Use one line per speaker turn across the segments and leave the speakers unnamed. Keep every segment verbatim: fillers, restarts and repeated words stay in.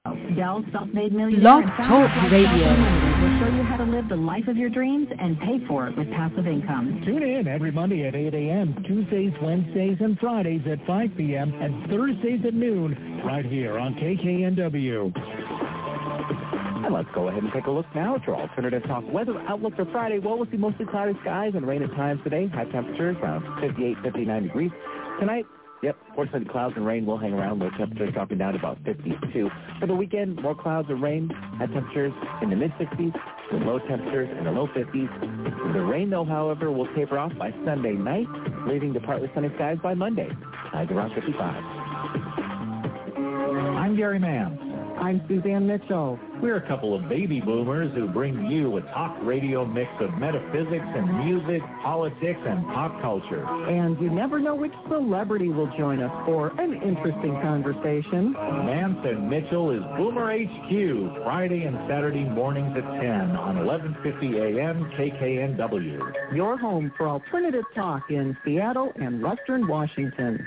Dell's self-made millionaire
Blog
and
Talk
Founders
Radio
Lifestyle Unlimited will show you how to live the life of your dreams and pay for it with passive income.
Tune in every Monday at eight a.m., Tuesdays, Wednesdays, and Fridays at five p.m., and Thursdays at noon, right here on K K N W.
And let's go ahead and take a look now at your alternative talk weather outlook for Friday. Well, we'll see mostly cloudy skies and rain at times today. High temperatures around fifty-eight, fifty-nine degrees. Tonight, yep, fortunately clouds and rain will hang around. Low temperatures dropping down to about fifty-two. For the weekend, more clouds and rain. High temperatures in the mid-sixties with low temperatures in the low fifties. The rain, though, however, will taper off by Sunday night, leading to partly sunny skies by Monday. Highs around fifty-five.
I'm Gary Mann.
I'm Suzanne Mitchell.
We're a couple of baby boomers who bring you a talk radio mix of metaphysics and music, politics, and pop culture.
And you never know which celebrity will join us for an interesting conversation.
Mance and Mitchell is Boomer H Q, Friday and Saturday mornings at ten on eleven fifty a.m. K K N W.
Your home for alternative talk in Seattle and Western Washington.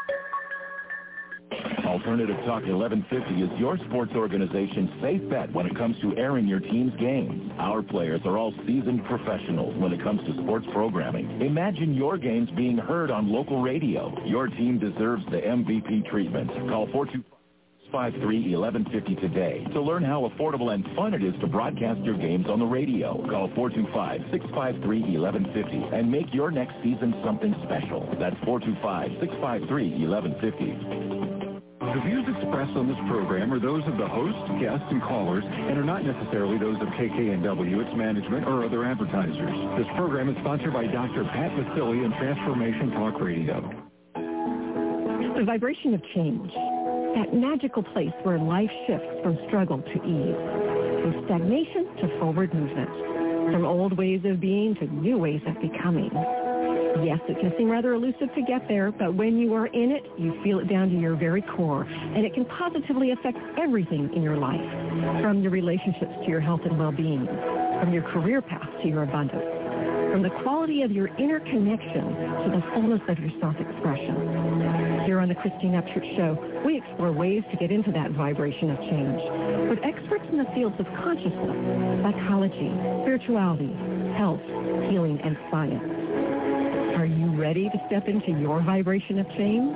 Alternative Talk eleven fifty is your sports organization's safe bet when it comes to airing your team's games. Our players are all seasoned professionals when it comes to sports programming. Imagine your games being heard on local radio. Your team deserves the M V P treatment. Call four two five three one one five zero today to learn how affordable and fun it is to broadcast your games on the radio. Call four two five, six five three, one one five zero and make your next season something special. That's four two five, six five three, one one five zero.
The views expressed on this program are those of the host, guests, and callers, and are not necessarily those of K K N W, its management, or other advertisers. This program is sponsored by Doctor Pat Vasili and Transformation Talk Radio.
The vibration of change, that magical place where life shifts from struggle to ease, from stagnation to forward movement, from old ways of being to new ways of becoming. Yes, it can seem rather elusive to get there, but when you are in it, you feel it down to your very core, and it can positively affect everything in your life, from your relationships to your health and well-being, from your career path to your abundance, from the quality of your inner connection to the fullness of your self-expression. Here on the Christine Upchurch Show, we explore ways to get into that vibration of change with experts in the fields of consciousness, psychology, spirituality, health, healing, and science. Are you ready to step into your vibration of change?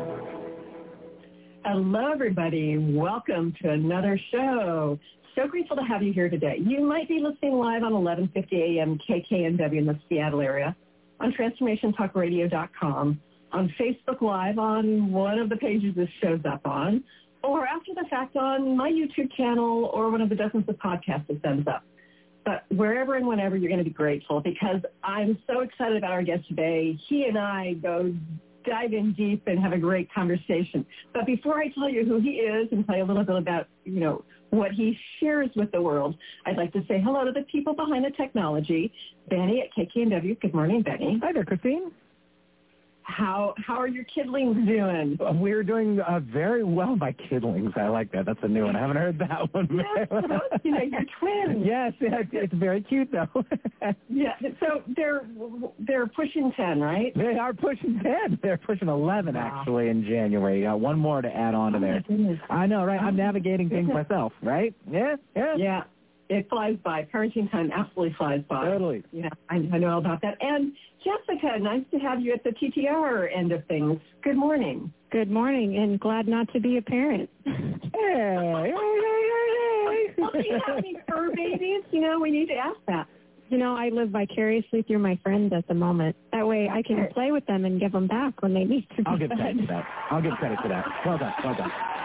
Hello, everybody. Welcome to another show. So grateful to have you here today. You might be listening live on eleven fifty a.m. K K N W in the Seattle area, on transformation talk radio dot com, on Facebook Live on one of the pages this shows up on, or after the fact on my YouTube channel or one of the dozens of podcasts it sends up. But wherever and whenever, you're going to be grateful because I'm so excited about our guest today. He and I go dive in deep and have a great conversation. But before I tell you who he is and tell you a little bit about, you know, what he shares with the world, I'd like to say hello to the people behind the technology. Benny at K K N W. Good morning, Benny.
Hi there, Christine.
How how are your kidlings doing?
We're doing uh, very well by kidlings. I like that. That's a new one. I haven't heard that one.
Yes, you know, you're twins.
Yes, it's, it's very cute, though.
Yeah, so they're they're pushing ten, right?
They are pushing ten. They're pushing eleven, wow. Actually, in January. Got one more to add on to
oh
there.
Goodness.
I know, right? I'm navigating things myself, right? Yeah, yeah.
Yeah. It flies by. Parenting time absolutely flies by.
Totally.
Yeah, I, I know all about that. And Jessica, nice to have you at the T T R end of things. Good morning.
Good morning, and glad not to be a parent.
Hey, hey, hey, hey,
well, do you have any fur babies? You know, we need to ask that.
You know, I live vicariously through my friends at the moment. That way I can play with them and give them back when they need to be
I'll give
fed.
credit to that. I'll give credit to that. Well done, well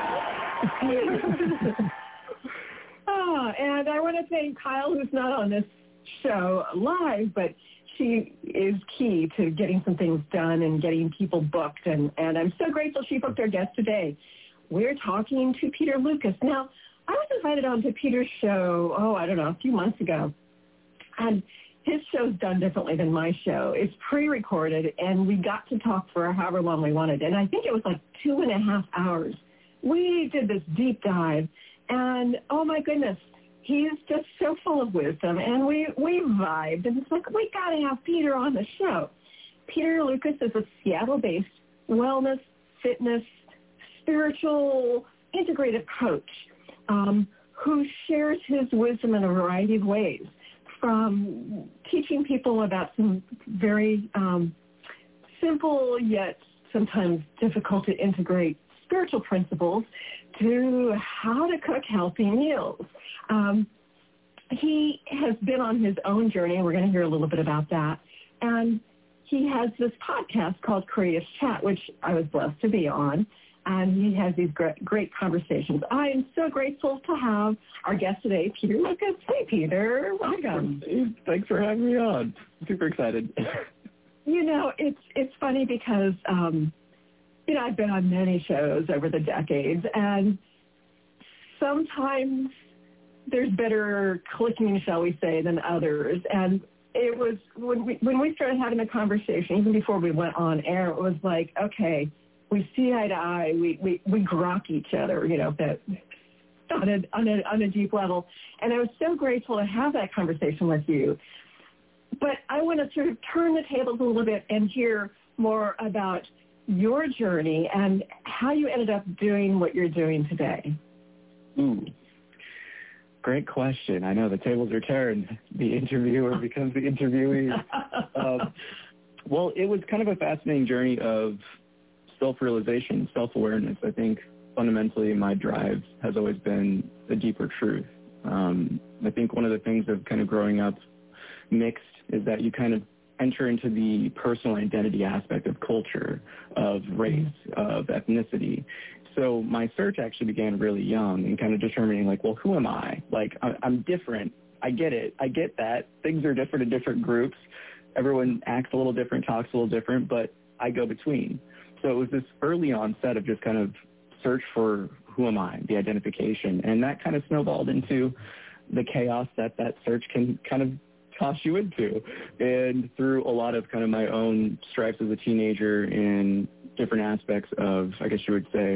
done.
Oh, and I want to thank Kyle, who's not on this show live, but she is key to getting some things done and getting people booked, and, and I'm so grateful she booked our guest today. We're talking to Peter Lucas. Now, I was invited on to Peter's show, oh, I don't know, a few months ago, and his show's done differently than my show. It's pre-recorded, and we got to talk for however long we wanted, and I think it was like two and a half hours. We did this deep dive. And, oh, my goodness, he's just so full of wisdom. And we, we vibed. And it's like, we got to have Peter on the show. Peter Lucas is a Seattle-based wellness, fitness, spiritual, integrative coach. um, who shares his wisdom in a variety of ways, from teaching people about some very um, simple yet sometimes difficult to integrate spiritual principles to how to cook healthy meals. Um, he has been on his own journey, and we're going to hear a little bit about that. And he has this podcast called Courageous Chat, which I was blessed to be on. And he has these great, great conversations. I am so grateful to have our guest today, Peter Lucas. Hey, Peter. Welcome.
Thanks for having me on. I'm super excited.
You know, it's it's funny because, um, you know, I've been on many shows over the decades, and sometimes there's better clicking, shall we say, than others. And it was when we, when we started having a conversation, even before we went on air, it was like, okay, we see eye to eye, we, we, we grok each other, you know, that on a, on a on a deep level. And I was so grateful to have that conversation with you. But I want to sort of turn the tables a little bit and hear more about your journey and how you ended up doing what you're doing today.
Ooh, great question. I know the tables are turned. The interviewer becomes the interviewee. um, well, it was kind of a fascinating journey of self-realization, self-awareness. I think fundamentally my drive has always been a deeper truth. Um, I think one of the things of kind of growing up mixed is that you kind of enter into the personal identity aspect of culture, of race, of ethnicity. So my search actually began really young and kind of determining, like, well, who am I? Like, I'm different. I get it. I get that. Things are different in different groups. Everyone acts a little different, talks a little different, but I go between. So it was this early onset of just kind of search for who am I, the identification. And that kind of snowballed into the chaos that that search can kind of toss you into. And through a lot of kind of my own stripes as a teenager in different aspects of, I guess you would say,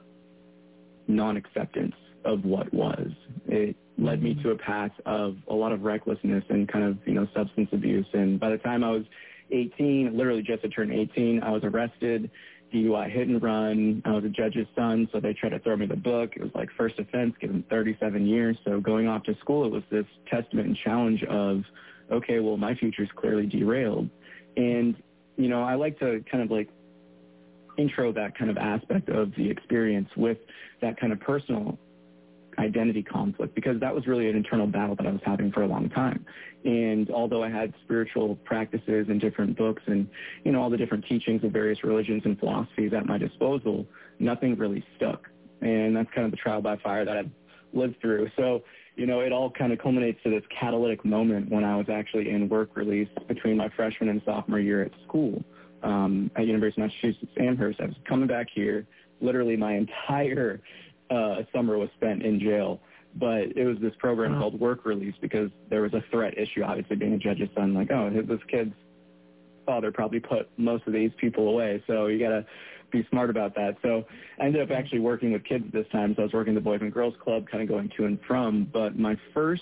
non-acceptance of what was, it led me to a path of a lot of recklessness and kind of, you know, substance abuse. And by the time I was eighteen, literally just to turn eighteen, I was arrested, D U I hit and run. I was a judge's son, so they tried to throw me the book. It was like first offense, given thirty-seven years. So going off to school, it was this testament and challenge of, okay, well, my future's clearly derailed. And, you know, I like to kind of like intro that kind of aspect of the experience with that kind of personal identity conflict, because that was really an internal battle that I was having for a long time. And although I had spiritual practices and different books and, you know, all the different teachings of various religions and philosophies at my disposal, nothing really stuck. And that's kind of the trial by fire that I've lived through. So, you know, it all kind of culminates to this catalytic moment when I was actually in work release between my freshman and sophomore year at school um, at University of Massachusetts Amherst. I was coming back here. Literally my entire uh, summer was spent in jail. But it was this program wow. called Work Release because there was a threat issue, obviously being a judge's son, like, oh, this kid's father probably put most of these people away, so you got to be smart about that. So I ended up actually working with kids this time, so I was working the Boys and Girls Club, kind of going to and from, but my first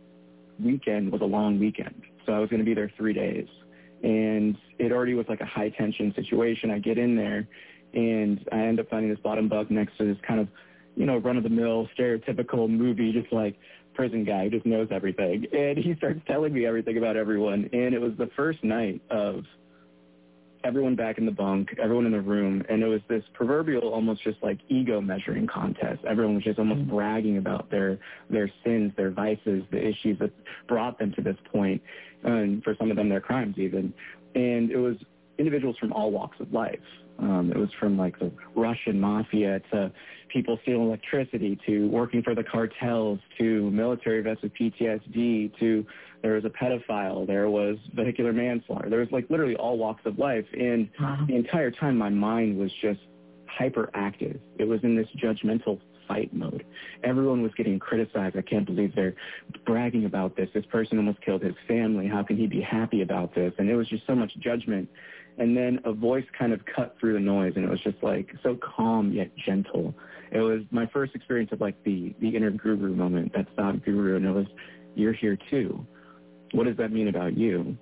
weekend was a long weekend, so I was going to be there three days. And it already was like a high-tension situation. I get in there, and I end up finding this bottom bunk next to this kind of, you know, run-of-the-mill, stereotypical movie, just like prison guy who just knows everything. And he starts telling me everything about everyone. And it was the first night of everyone back in the bunk, everyone in the room, and it was this proverbial almost just like ego measuring contest. Everyone was just almost mm-hmm. bragging about their their sins, their vices, the issues that brought them to this point, and for some of them their crimes even. And it was individuals from all walks of life. Um, it was from like the Russian mafia to people stealing electricity to working for the cartels to military vets with P T S D to there was a pedophile, there was vehicular manslaughter. There was like literally all walks of life. And wow. the entire time my mind was just hyperactive. It was in this judgmental fight mode. Everyone was getting criticized. I can't believe they're bragging about this. This person almost killed his family. How can he be happy about this? And it was just so much judgment. And then a voice kind of cut through the noise, and it was just like so calm yet gentle. It was my first experience of like the, the inner guru moment, that thought guru, and it was, you're here too. What does that mean about you?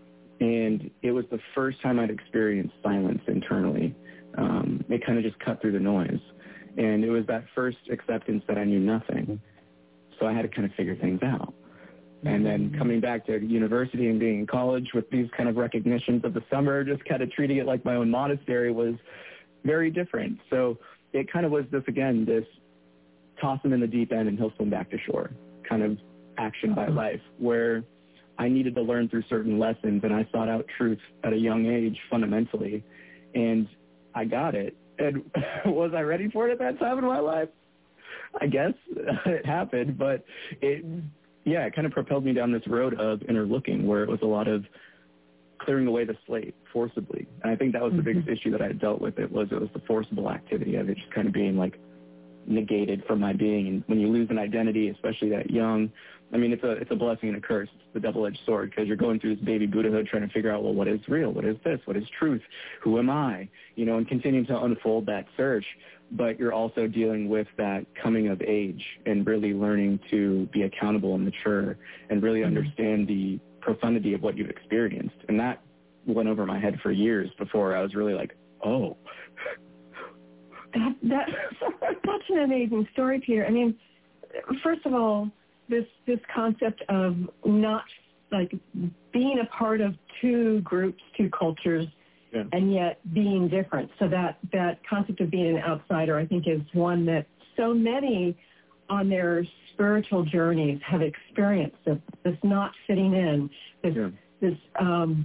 And it was the first time I'd experienced silence internally. Um, it kind of just cut through the noise. And it was that first acceptance that I knew nothing. So I had to kind of figure things out. And then coming back to university and being in college with these kind of recognitions of the summer, just kind of treating it like my own monastery was very different. So it kind of was this, again, this toss him in the deep end and he'll swim back to shore kind of action by life, where I needed to learn through certain lessons, and I sought out truth at a young age fundamentally, and I got it. And was I ready for it at that time in my life? I guess it happened, but it, yeah, it kind of propelled me down this road of inner looking, where it was a lot of clearing away the slate forcibly. And I think that was the
Mm-hmm.
biggest issue that I dealt with. It was it was the forcible activity of it just kind of being like negated from my being. And when you lose an identity, especially that young, I mean, it's a it's a blessing and a curse. It's the double-edged sword, because you're going through this baby Buddhahood trying to figure out, well, what is real? What is this? What is truth? Who am I? You know, and continuing to unfold that search. But you're also dealing with that coming of age and really learning to be accountable and mature and really mm-hmm. understand the profundity of what you've experienced. And that went over my head for years before I was really like, oh.
That, that, that's an amazing story, Peter. I mean, first of all, this this concept of not, like, being a part of two groups, two cultures, yeah. and yet being different. So that, that concept of being an outsider, I think, is one that so many on their spiritual journeys have experienced, this, this not fitting in, this, yeah. this um,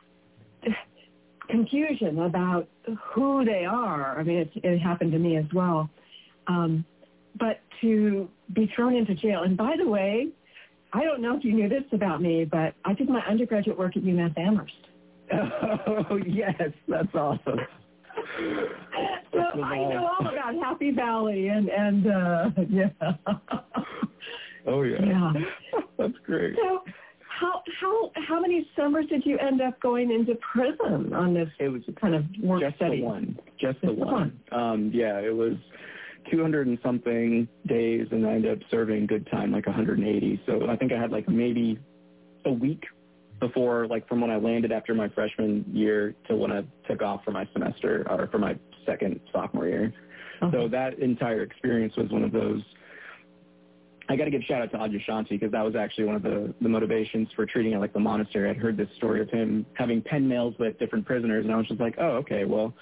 confusion about who they are. I mean, it, it happened to me as well. Um, but to be thrown into jail, and by the way, I don't know if you knew this about me, but I did my undergraduate work at UMass Amherst.
Oh, yes, that's awesome.
So I know all about Happy Valley and, and uh, yeah.
Oh, yeah.
Yeah.
That's great.
So how how how many summers did you end up going into prison on this
it was
kind of work
just
study?
The one. Just the
just
one.
one.
Um, yeah, it was two hundred and something days, and I ended up serving good time, like one hundred eighty. So I think I had like maybe a week before, like from when I landed after my freshman year to when I took off for my semester or for my second sophomore year. Uh-huh. So that entire experience was one of those. I got to give shout out to Adyashanti, because that was actually one of the, the motivations for treating it like the monastery. I'd heard this story of him having pen mails with different prisoners, and I was just like, oh, okay, well,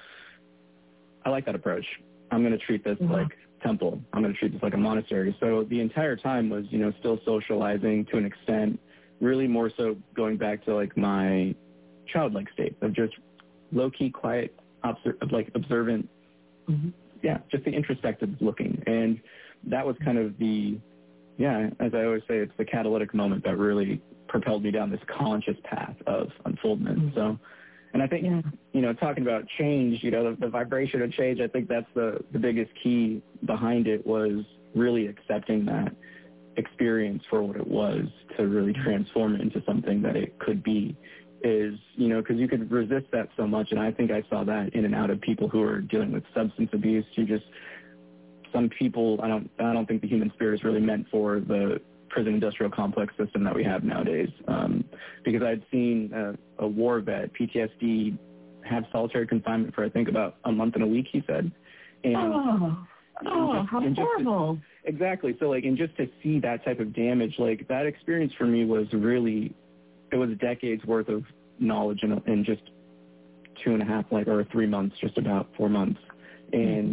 I like that approach. I'm going to treat this mm-hmm. like temple. I'm going to treat this like a monastery. So the entire time was, you know, still socializing to an extent, really more so going back to like my childlike state of just low-key, quiet, obser- like observant, mm-hmm. yeah, just the introspective looking. And that was kind of the, yeah, as I always say, it's the catalytic moment that really propelled me down this conscious path of unfoldment. Mm-hmm. So, and I think, yeah. you know, talking about change, you know, the, the vibration of change, I think that's the, the biggest key behind it, was really accepting that experience for what it was to really transform it into something that it could be. Is, you know, because you could resist that so much, and I think I saw that in and out of people who are dealing with substance abuse. You just, some people, I don't, I don't think the human spirit is really meant for the prison industrial complex system that we have nowadays. Um, because I'd seen a, a war vet, P T S D, have solitary confinement for I think about a month and a week, he said. And,
oh, oh,
just,
how horrible.
To, exactly. So like, and just to see that type of damage, like that experience for me was really, it was decades worth of knowledge in, in just two and a half, like, or three months, just about four months. And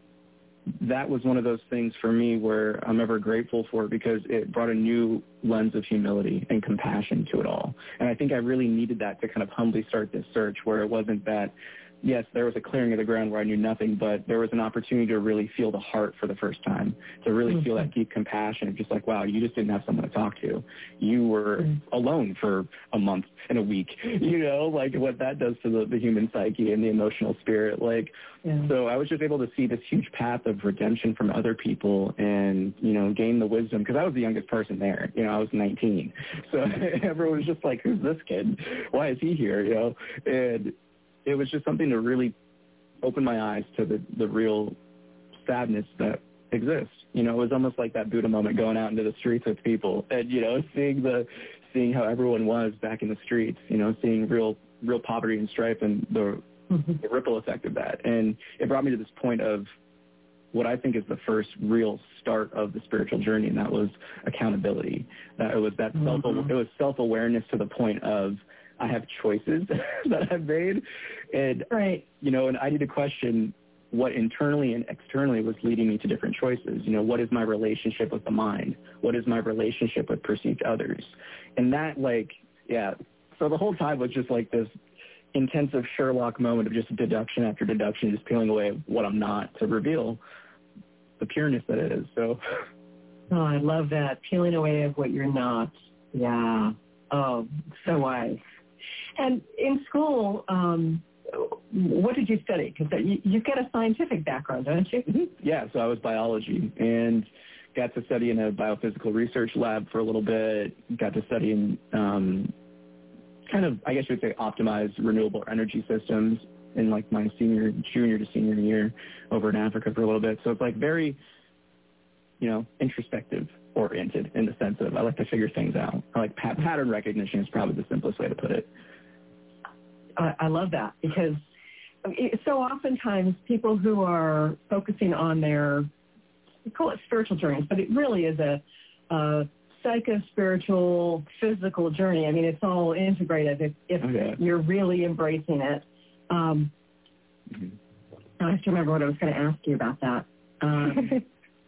that was one of those things for me where I'm ever grateful for, because it brought a new lens of humility and compassion to it all. And I think I really needed that to kind of humbly start this search, where it wasn't that, yes, there was a clearing of the ground where I knew nothing, but there was an opportunity to really feel the heart for the first time, to really mm-hmm. feel that deep compassion of just like, wow, you just didn't have someone to talk to. You were mm-hmm. alone for a month and a week, you know, like what that does to the, the human psyche and the emotional spirit. Like, yeah. So I was just able to see this huge path of redemption from other people and, you know, gain the wisdom, because I was the youngest person there. You know, I was nineteen. So everyone was just like, who's this kid? Why is he here? You know, and it was just something to really open my eyes to the, the real sadness that exists. You know, it was almost like that Buddha moment, going out into the streets with people and, you know, seeing the, seeing how everyone was back in the streets, you know, seeing real, real poverty and strife and the, mm-hmm. the ripple effect of that. And it brought me to this point of what I think is the first real start of the spiritual journey, and that was accountability. That it was that mm-hmm. self it was self-awareness to the point of I have choices that I've made, and
right.
you know, and I need to question what internally and externally was leading me to different choices. You know, what is my relationship with the mind? What is my relationship with perceived others? And that, like, yeah. So the whole time was just like this intensive Sherlock moment of just deduction after deduction, just peeling away what I'm not to reveal the pureness that it is. So,
oh, I love that, peeling away of what you're not. Yeah. Oh, so wise. And in school, um, what did you study? Because you, you've got a scientific background, don't you?
Mm-hmm. Yeah. So I was biology and got to study in a biophysical research lab for a little bit. Got to study in um, kind of, I guess you would say, optimized renewable energy systems in like my senior, junior to senior year over in Africa for a little bit. So it's like very, you know, introspective oriented in the sense of I like to figure things out. I like pat- pattern recognition is probably the simplest way to put it.
I, I love that because it, so oftentimes people who are focusing on their, we call it spiritual journeys, but it really is a, a psycho-spiritual, physical journey. I mean, it's all integrated if, if okay. you're really embracing it. Um, mm-hmm. I have to remember what I was going to ask you about that. Um,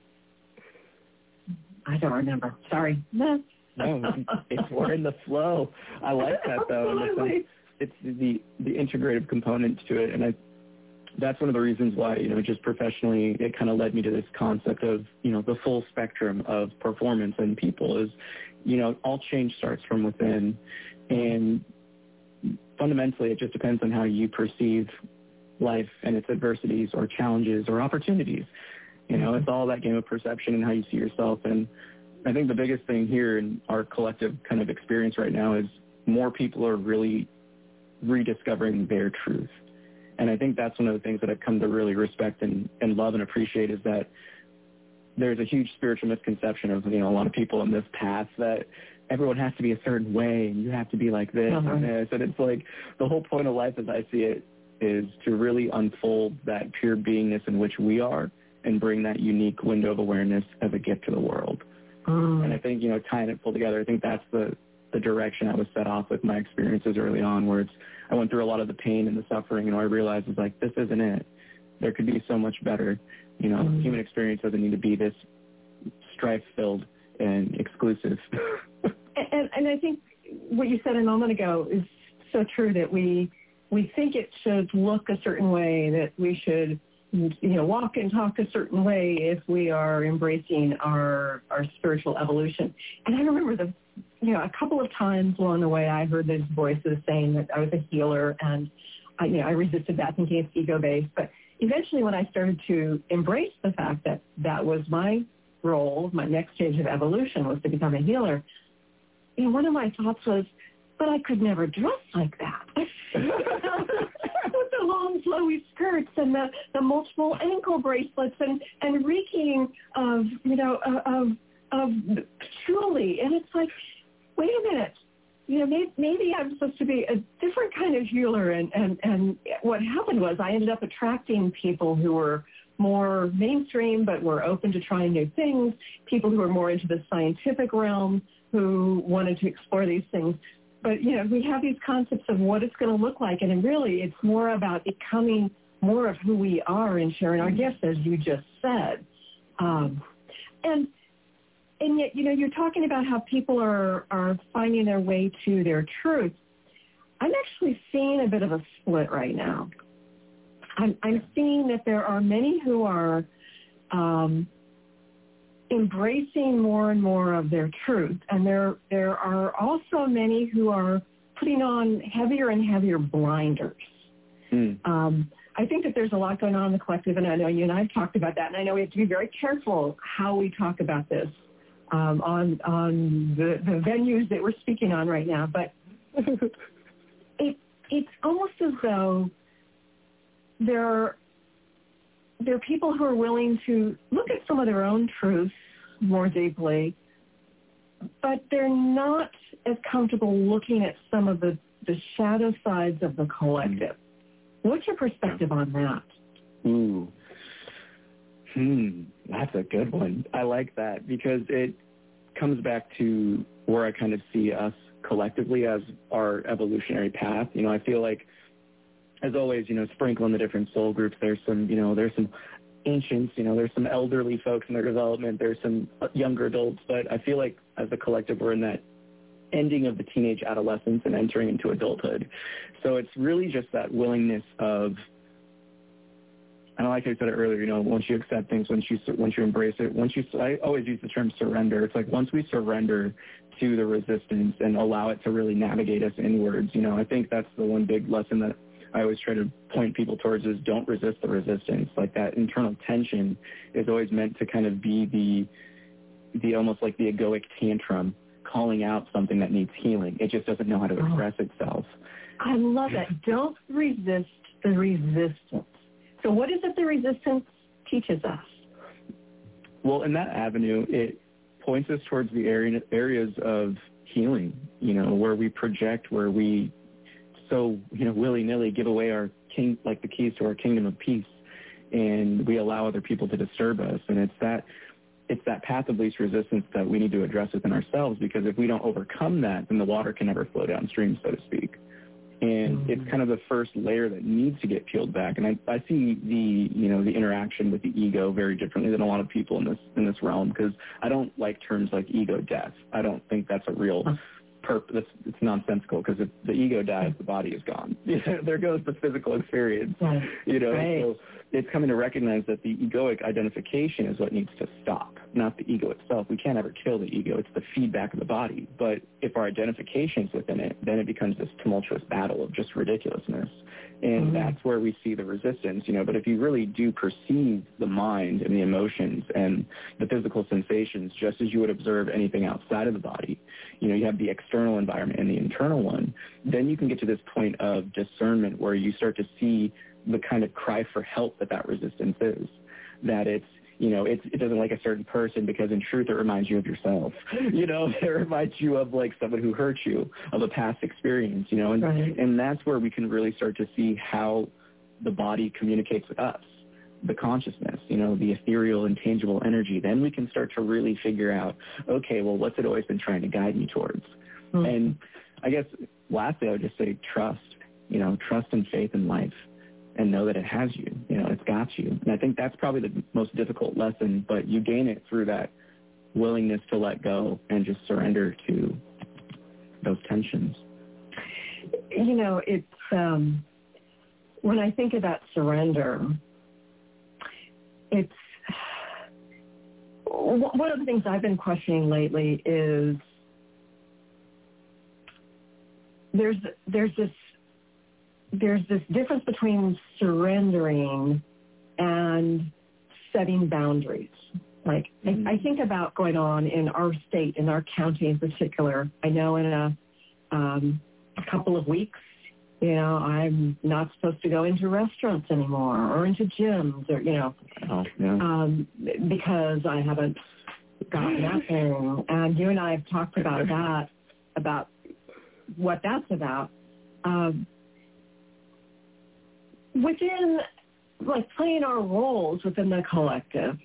I don't remember. Sorry.
No, it's more in the flow. I like that, though.
Absolutely.
It's the, the integrative component to it, and I that's one of the reasons why, you know, just professionally, it kind of led me to this concept of, you know, the full spectrum of performance in people is, you know, all change starts from within. And fundamentally, it just depends on how you perceive life and its adversities or challenges or opportunities. You know, it's all that game of perception and how you see yourself. And I think the biggest thing here in our collective kind of experience right now is more people are really rediscovering their truth. And I think that's one of the things that I've come to really respect and, and love and appreciate is that there's a huge spiritual misconception of, you know, a lot of people in this path that everyone has to be a certain way and you have to be like this uh-huh. and this. And it's like the whole point of life as I see it is to really unfold that pure beingness in which we are and bring that unique window of awareness as a gift to the world. Mm. And I think, you know, tying it full together, I think that's the, the direction I was set off with my experiences early on, where it's, I went through a lot of the pain and the suffering, and I realized was like, this isn't it. There could be so much better. You know, mm. human experience doesn't need to be this strife-filled and exclusive.
and, and I think what you said a moment ago is so true, that we we think it should look a certain way, that we should, you know, walk and talk a certain way if we are embracing our our spiritual evolution. And I remember the, you know, a couple of times along the way I heard those voices saying that I was a healer, and I, you know, I resisted that, thinking it's ego-based. But eventually when I started to embrace the fact that that was my role, my next stage of evolution was to become a healer, you know, one of my thoughts was, but I could never dress like that. With the long, flowy skirts and the, the multiple ankle bracelets and, and reeking of, you know, of, of patchouli. And it's like, wait a minute. You know, maybe, maybe I'm supposed to be a different kind of healer. And, and, and what happened was I ended up attracting people who were more mainstream but were open to trying new things, people who were more into the scientific realm, who wanted to explore these things. But, you know, we have these concepts of what it's going to look like, and really it's more about becoming more of who we are and sharing our gifts, as you just said. Um, and and yet, you know, you're talking about how people are, are finding their way to their truth. I'm actually seeing a bit of a split right now. I'm, I'm seeing that there are many who are um, embracing more and more of their truth, and there there are also many who are putting on heavier and heavier blinders. Mm. Um, I think that there's a lot going on in the collective, and I know you and I have talked about that, and I know we have to be very careful how we talk about this um, on on the, the venues that we're speaking on right now. But it it's almost as though there are, there are people who are willing to look at some of their own truths more deeply, but they're not as comfortable looking at some of the, the shadow sides of the collective. What's your perspective on that?
Ooh. Hmm, that's a good one. I like that because it comes back to where I kind of see us collectively as our evolutionary path. You know, I feel like, as always, you know, sprinkle in the different soul groups. There's some, you know, there's some ancients, you know, there's some elderly folks in their development. There's some younger adults. But I feel like as a collective, we're in that ending of the teenage adolescence and entering into adulthood. So it's really just that willingness of, and like I said earlier, you know, once you accept things, once you once you embrace it, once you, I always use the term surrender. It's like once we surrender to the resistance and allow it to really navigate us inwards, you know, I think that's the one big lesson that I always try to point people towards is don't resist the resistance. Like that internal tension is always meant to kind of be the, the almost like the egoic tantrum calling out something that needs healing. It just doesn't know how to express itself.
I love that. Don't resist the resistance. So what is it the resistance teaches us?
Well, in that avenue, it points us towards the area, areas of healing, you know, where we project, where we so, you know, willy-nilly give away our king, like the keys to our kingdom of peace, and we allow other people to disturb us. And it's that it's that path of least resistance that we need to address within ourselves, because if we don't overcome that, then the water can never flow downstream, so to speak. And mm-hmm. it's kind of the first layer that needs to get peeled back. And I, I see the, you know, the interaction with the ego very differently than a lot of people in this in this realm, because I don't like terms like ego death. I don't think that's a real perp. That's, it's nonsensical, because if the ego dies, the body is gone. There goes the physical experience. Right. You know, right. So it's coming to recognize that the egoic identification is what needs to stop, not the ego itself. We can't ever kill the ego. It's the feedback of the body. But if our identification is within it, then it becomes this tumultuous battle of just ridiculousness. And mm-hmm. that's where we see the resistance, you know. But if you really do perceive the mind and the emotions and the physical sensations just as you would observe anything outside of the body, you know, you have the external environment and the internal one, then you can get to this point of discernment where you start to see the kind of cry for help that that resistance is, that it's, you know, it's, it doesn't like a certain person because in truth it reminds you of yourself. You know, it reminds you of like someone who hurt you, of a past experience, you know, and, right. and that's where we can really start to see how the body communicates with us, the consciousness, you know, the ethereal, intangible energy. Then we can start to really figure out, okay, well, what's it always been trying to guide me towards? Mm-hmm. And I guess lastly, I would just say trust, you know, trust and faith in life. And know that it has you, you know, it's got you. And I think that's probably the most difficult lesson, but you gain it through that willingness to let go and just surrender to those tensions.
You know, it's, um, when I think about surrender, it's, one of the things I've been questioning lately is there's, there's this, there's this difference between surrendering and setting boundaries. Like, mm-hmm. I, I think about going on in our state, in our county in particular. I know in a, um, a couple of weeks, you know, I'm not supposed to go into restaurants anymore or into gyms or, you know, oh, yeah. um, because I haven't gotten that thing. And you and I have talked about that, about what that's about. Um, Within, like, playing our roles within the collective,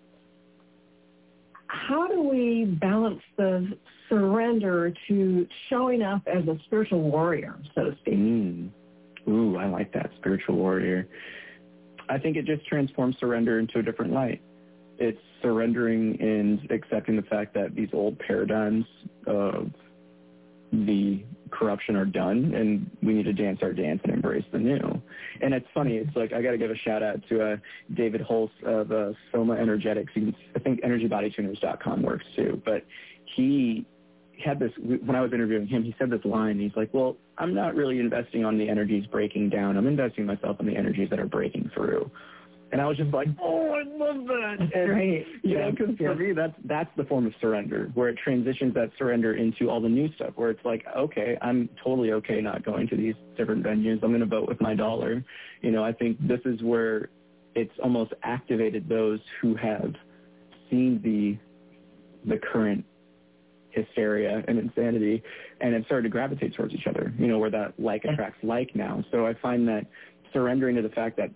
how do we balance the surrender to showing up as a spiritual warrior, so to speak?
Mm. Ooh, I like that, spiritual warrior. I think it just transforms surrender into a different light. It's surrendering and accepting the fact that these old paradigms of the corruption are done, and we need to dance our dance and embrace the new. And it's funny, it's like I got to give a shout out to uh, David Holtz of uh, Soma Energetics. Can, I think energy body tuners dot com works too, but he had this, when I was interviewing him, he said this line, he's like, well, I'm not really investing on the energies breaking down, I'm investing myself in the energies that are breaking through. And I was just like, oh, I love that. And,
right.
You know, because for me, that's, that's the form of surrender, where it transitions that surrender into all the new stuff, where it's like, okay, I'm totally okay not going to these different venues. I'm going to vote with my dollar. You know, I think this is where it's almost activated those who have seen the the current hysteria and insanity and have started to gravitate towards each other, you know, where that like attracts like now. So I find that surrendering to the fact that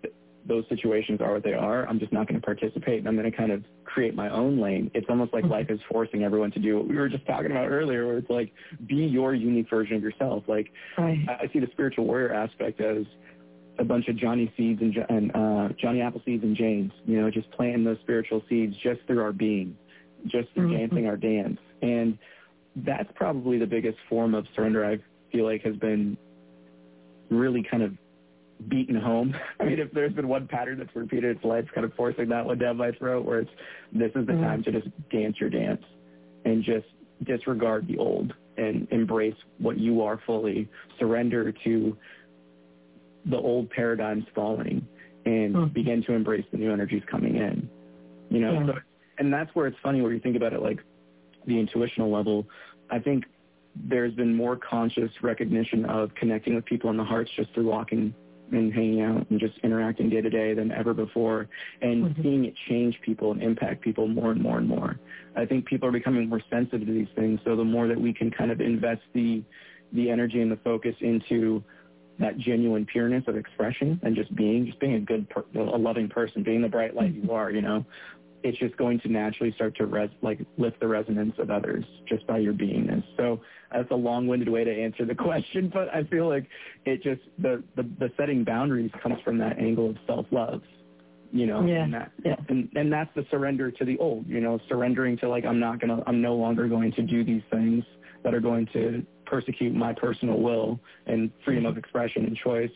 those situations are what they are, I'm just not going to participate, and I'm going to kind of create my own lane. It's almost like life is forcing everyone to do what we were just talking about earlier, where it's like, be your unique version of yourself. Like, right. I see the spiritual warrior aspect as a bunch of Johnny seeds and, and uh, Johnny Appleseeds and Janes, you know, just planting those spiritual seeds just through our being, just through mm-hmm. dancing our dance. And that's probably the biggest form of surrender I feel like has been really kind of beaten home. I mean, if there's been one pattern that's repeated its life, kind of forcing that one down my throat, where it's, this is the mm-hmm. time to just dance your dance and just disregard the old and embrace what you are fully, surrender to the old paradigms falling, and mm-hmm. begin to embrace the new energies coming in. You know, yeah. so, and that's where it's funny where you think about it like the intuitional level. I think there's been more conscious recognition of connecting with people in the hearts just through walking and hanging out and just interacting day to day than ever before, and mm-hmm. seeing it change people and impact people more and more and more. I think people are becoming more sensitive to these things, so the more that we can kind of invest the the energy and the focus into that genuine pureness of expression and just being, just being a good, per, a loving person, being the bright light you are, you know, it's just going to naturally start to res, like lift the resonance of others just by your beingness. So that's a long-winded way to answer the question, but I feel like it just, the, the, the setting boundaries comes from that angle of self-love, you know,
yeah.
and, that,
yeah.
and, and that's the surrender to the old, you know, surrendering to like, I'm not going to, I'm no longer going to do these things that are going to persecute my personal will and freedom of expression and choice.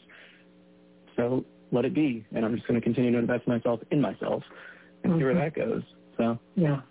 So let it be. And I'm just going to continue to invest myself in myself and mm-hmm. see where that goes. So
yeah.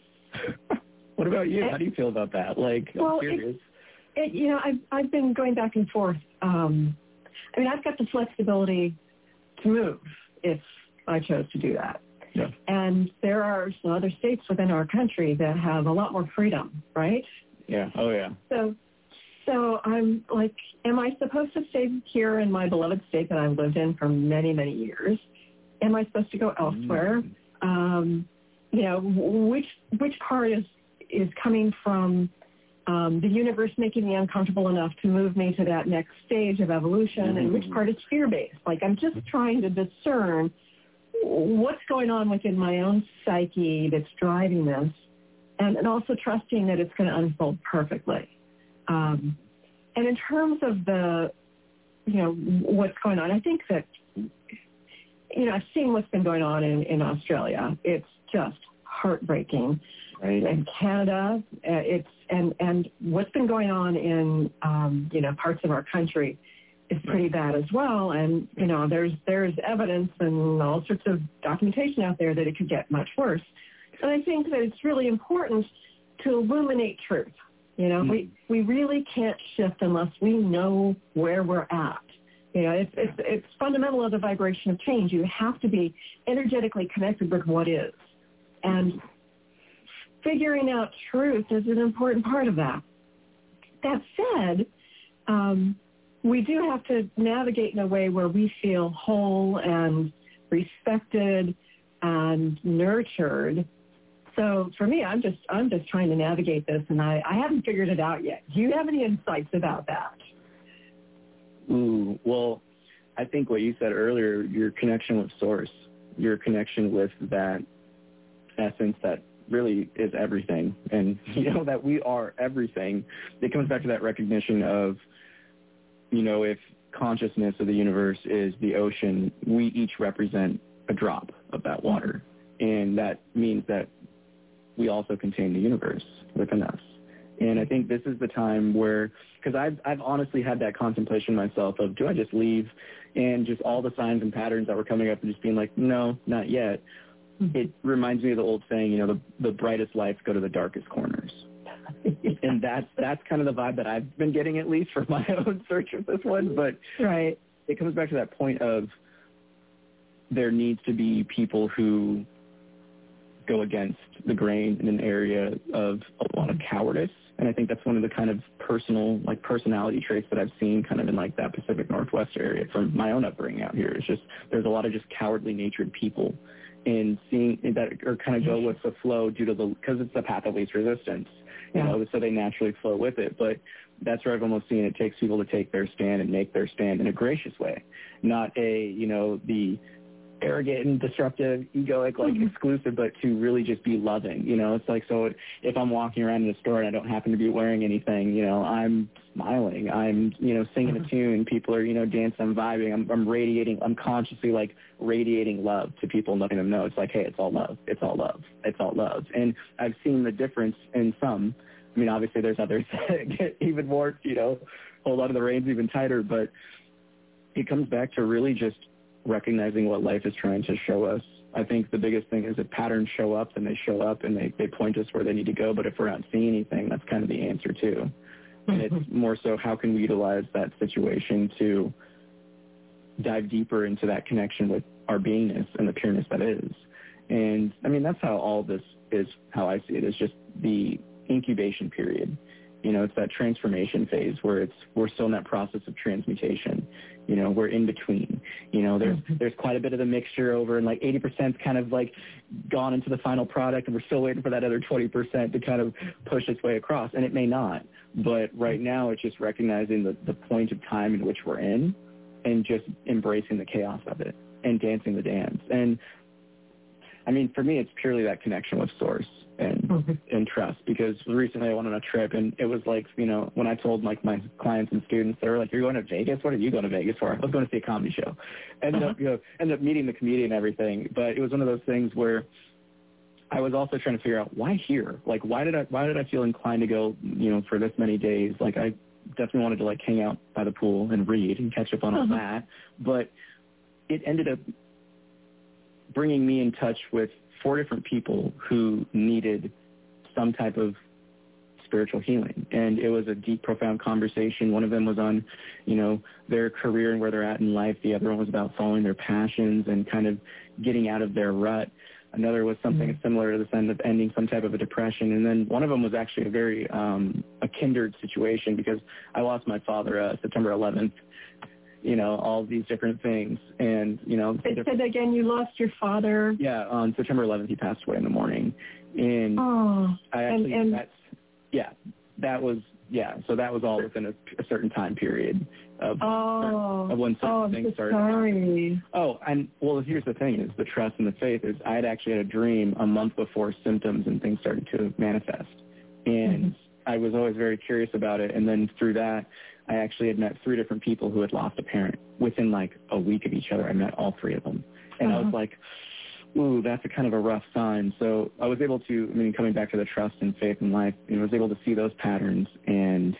What about you? How do you feel about that? Like,
well,
I'm curious.
It, it, you know, I've, I've been going back and forth. Um, I mean, I've got the flexibility to move if I chose to do that.
Yeah.
And there are some other states within our country that have a lot more freedom, right?
Yeah. Oh, yeah.
So, so I'm like, am I supposed to stay here in my beloved state that I've lived in for many, many years? Am I supposed to go elsewhere? Mm. Um, you know, which which part is is coming from um, the universe making me uncomfortable enough to move me to that next stage of evolution, mm-hmm. and which part is fear-based? Like, I'm just trying to discern what's going on within my own psyche that's driving this. And, and also trusting that it's going to unfold perfectly. Um, and in terms of the, you know, what's going on, I think that, you know, I've seen what's been going on in, in Australia. It's just heartbreaking. Right. And Canada, uh, it's, and, and what's been going on in, um, you know, parts of our country is pretty bad as well. And, you know, there's, there's evidence and all sorts of documentation out there that it could get much worse. And I think that it's really important to illuminate truth. You know, mm-hmm. we, we really can't shift unless we know where we're at. You know, it's, it's, it's fundamental of the vibration of change. You have to be energetically connected with what is. And figuring out truth is an important part of that. That said, um, we do have to navigate in a way where we feel whole and respected and nurtured. So for me, I'm just I'm just trying to navigate this, and I, I haven't figured it out yet. Do you have any insights about that?
Ooh, well, I think what you said earlier, your connection with Source, your connection with that essence that really is everything, and you know that we are everything. It comes back to that recognition of, you know, if consciousness of the universe is the ocean, we each represent a drop of that water, and that means that we also contain the universe within us. And I think this is the time where, because I've, I've honestly had that contemplation myself of, do I just leave? And just all the signs and patterns that were coming up and just being like, no, not yet. Mm-hmm. It reminds me of the old saying, you know, the, the brightest lights go to the darkest corners. Yeah. And that's, that's kind of the vibe that I've been getting, at least for my own search with this one. But
right.
It comes back to that point of there needs to be people who go against the grain in an area of a lot of cowardice. And I think that's one of the kind of personal, like personality traits that I've seen kind of in like that Pacific Northwest area from my own upbringing out here. It's just, there's a lot of just cowardly natured people, and seeing that, or kind of go with the flow due to the, because it's the path of least resistance, you yeah. know, so they naturally flow with it. But that's where I've almost seen it takes people to take their stand and make their stand in a gracious way, not a, you know, the arrogant and disruptive, egoic, like mm-hmm. exclusive, but to really just be loving. You know, it's like, so if I'm walking around in a store and I don't happen to be wearing anything, you know, I'm smiling, I'm, you know, singing mm-hmm. a tune, people are, you know, dancing, I'm vibing, I'm, I'm radiating, I'm consciously like radiating love to people and letting them know it's like, hey, it's all love, it's all love, it's all love. And I've seen the difference in some. I mean, obviously there's others that get even more, you know, hold on to the reins even tighter, but it comes back to really just recognizing what life is trying to show us. I think the biggest thing is if patterns show up, then they show up and they, they point us where they need to go. But if we're not seeing anything, that's kind of the answer too. Mm-hmm. And it's more so how can we utilize that situation to dive deeper into that connection with our beingness and the pureness that is. And I mean, that's how all this is, how I see it, is just the incubation period. You know, it's that transformation phase where it's we're still in that process of transmutation. You know, we're in between. You know, there's mm-hmm. there's quite a bit of the mixture over, and like eighty percent kind of like gone into the final product, and we're still waiting for that other twenty percent to kind of push its way across. And it may not, but right now it's just recognizing the, the point of time in which we're in and just embracing the chaos of it and dancing the dance. And I mean, for me, it's purely that connection with Source and mm-hmm. and trust, because recently I went on a trip and it was like, you know, when I told like my clients and students, they were like, you're going to Vegas? What are you going to Vegas for? I was going to see a comedy show. Ended uh-huh. up, you know, ended up meeting the comedian and everything. But it was one of those things where I was also trying to figure out why here? Like, why did I, why did I feel inclined to go, you know, for this many days? Like, I definitely wanted to like hang out by the pool and read and catch up on all uh-huh. that. But it ended up bringing me in touch with four different people who needed some type of spiritual healing. And it was a deep, profound conversation. One of them was on, you know, their career and where they're at in life. The other one was about following their passions and kind of getting out of their rut. Another was something mm-hmm. similar to the sense of ending some type of a depression. And then one of them was actually a very, um, a kindred situation, because I lost my father uh, September eleventh. You know, all these different things. And, you know.
It said again, you lost your father.
Yeah, on September eleventh, he passed away in the morning. And
oh,
I actually,
and, and
that's, yeah, that was, yeah, so that was all within a, a certain time period of,
oh,
of when certain
oh,
things
I'm
started.
Sorry.
Oh, and, well, here's the thing is the trust and the faith is I had actually had a dream a month before symptoms and things started to manifest. And mm-hmm. I was always very curious about it. And then through that, I actually had met three different people who had lost a parent. Within like a week of each other, I met all three of them. And uh-huh. I was like, ooh, that's a kind of a rough sign. So I was able to, I mean, coming back to the trust and faith in life, I was able to see those patterns and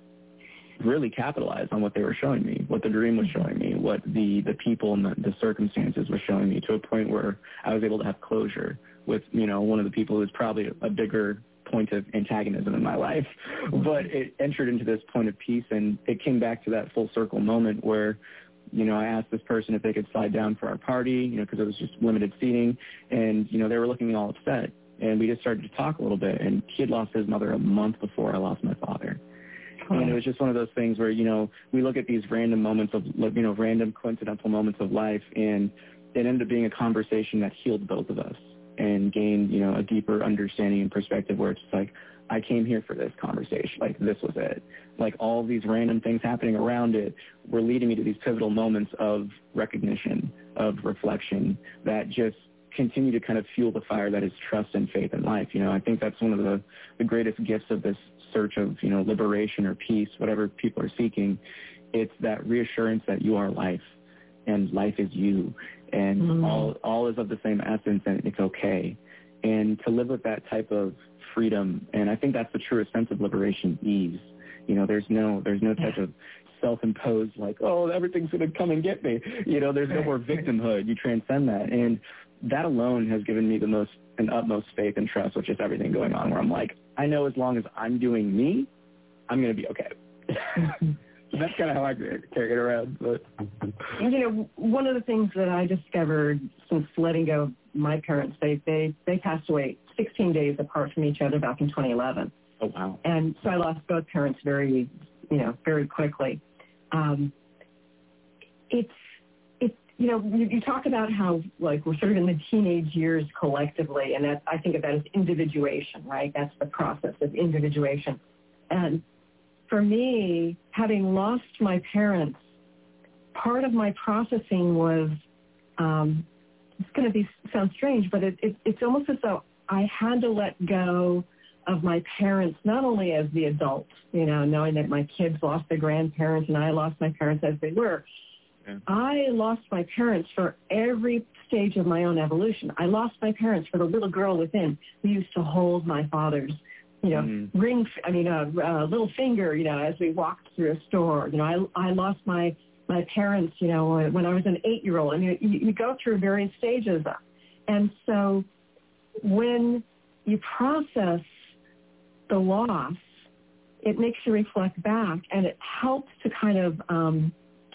really capitalize on what they were showing me, what the dream was showing me, what the, the people and the, the circumstances were showing me, to a point where I was able to have closure with, you know, one of the people who's probably a bigger point of antagonism in my life, but it entered into this point of peace, and it came back to that full circle moment where, you know, I asked this person if they could slide down for our party, you know, because it was just limited seating, and, you know, they were looking all upset, and we just started to talk a little bit, and he had lost his mother a month before I lost my father. Oh. And it was just one of those things where, you know, we look at these random moments of, you know, random coincidental moments of life, and it ended up being a conversation that healed both of us and gained, you know, a deeper understanding and perspective, where it's like, I came here for this conversation. Like, this was it. Like, all these random things happening around it were leading me to these pivotal moments of recognition, of reflection, that just continue to kind of fuel the fire that is trust and faith in life. You know, I think that's one of the, the greatest gifts of this search of, you know, liberation or peace, whatever people are seeking. It's that reassurance that you are life, and life is you. And mm-hmm. all all is of the same essence, and it's okay. And to live with that type of freedom, and I think that's the truest sense of liberation, ease. You know, there's no there's no type of self-imposed, like, oh, everything's going to come and get me. You know, there's no more victimhood. You transcend that. And that alone has given me the most and utmost faith and trust, which is everything going on, where I'm like, I know as long as I'm doing me, I'm going to be okay. So that's kind of how I carry it around. But
you know, one of the things that I discovered since letting go of my parents, they they they passed away sixteen days apart from each other back in twenty eleven.
Oh wow!
And so I lost both parents very, you know, very quickly. Um, it's it's you know, you, you talk about how like we're sort of in the teenage years collectively, and that I think of that as individuation, right? That's the process of individuation. And for me, having lost my parents, part of my processing was um, it's going to be sound strange, but it, it, it's almost as though I had to let go of my parents, not only as the adult, you know, knowing that my kids lost their grandparents and I lost my parents as they were. Yeah. I lost my parents for every stage of my own evolution. I lost my parents for the little girl within who used to hold my father's, you know, mm. ring, I mean, a uh, uh, little finger, you know, as we walked through a store. You know, I, I lost my, my parents, you know, when I was an eight-year-old. I mean, you, you go through various stages. And so when you process the loss, it makes you reflect back, and it helps to kind of um,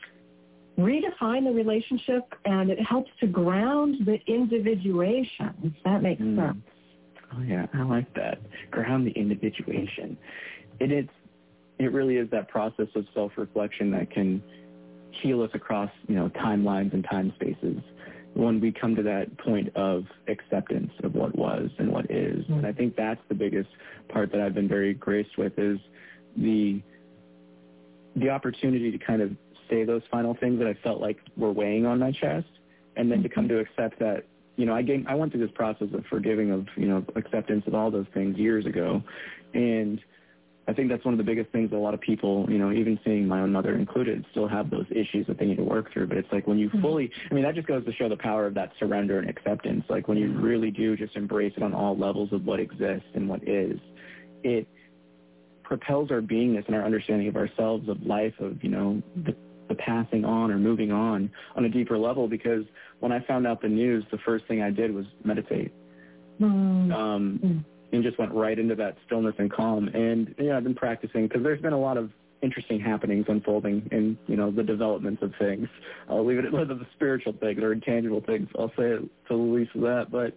redefine the relationship, and it helps to ground the individuation, if that makes mm. sense.
Oh, yeah, I like that. Ground the individuation. It is, it really is that process of self-reflection that can heal us across, you know, timelines and time spaces when we come to that point of acceptance of what was and what is. Mm-hmm. And I think that's the biggest part that I've been very graced with, is the the opportunity to kind of say those final things that I felt like were weighing on my chest, and then mm-hmm. to come to accept that, you know, I gave, I went through this process of forgiving, of, you know, acceptance of all those things years ago. And I think that's one of the biggest things that a lot of people, you know, even seeing my own mother included, still have those issues that they need to work through. But it's like when you fully, I mean, that just goes to show the power of that surrender and acceptance. Like when you really do just embrace it on all levels of what exists and what is, it propels our beingness and our understanding of ourselves, of life, of, you know, the, the passing on or moving on on a deeper level. Because when I found out the news, the first thing I did was meditate. Mm. Um, mm. And just went right into that stillness and calm. And, you know, I've been practicing because there's been a lot of interesting happenings unfolding in, you know, the developments of things. I'll leave it at the spiritual things or intangible things. I'll say it to the least of that. But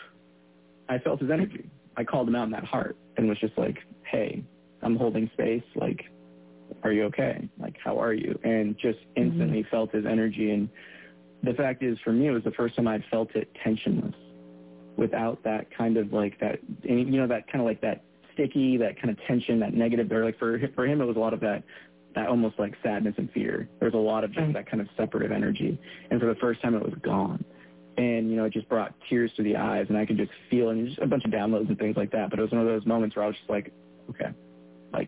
I felt his energy. I called him out in that heart and was just like, hey, I'm holding space. Like, are you okay? Like, how are you? And just instantly mm-hmm. felt his energy. And the fact is, for me, it was the first time I'd felt it tensionless, without that kind of like that, you know, that kind of like that sticky, that kind of tension, that negative there. Like for for him, it was a lot of that, that almost like sadness and fear. There was a lot of just that kind of separative energy. And for the first time, it was gone. And, you know, it just brought tears to the eyes, and I could just feel it, and just a bunch of downloads and things like that. But it was one of those moments where I was just like, okay, like,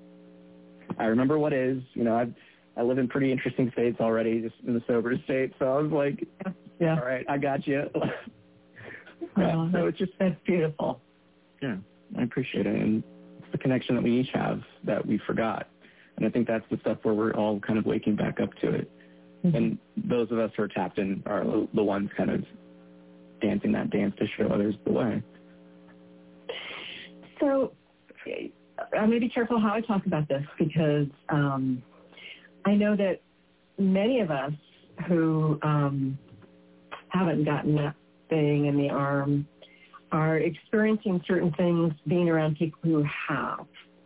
I remember what is, you know, I've, I live in pretty interesting states already, just in the sober state. So I was like, yeah, all right, I got you. Yeah,
oh,
so it's just,
that's beautiful.
Yeah, I appreciate it. And it's the connection that we each have that we forgot. And I think that's the stuff where we're all kind of waking back up to it. Mm-hmm. And those of us who are tapped in are the ones kind of dancing that dance to show others the way.
So I'm going to be careful how I talk about this, because um, I know that many of us who um, haven't gotten that thing in the arm are experiencing certain things being around people who have.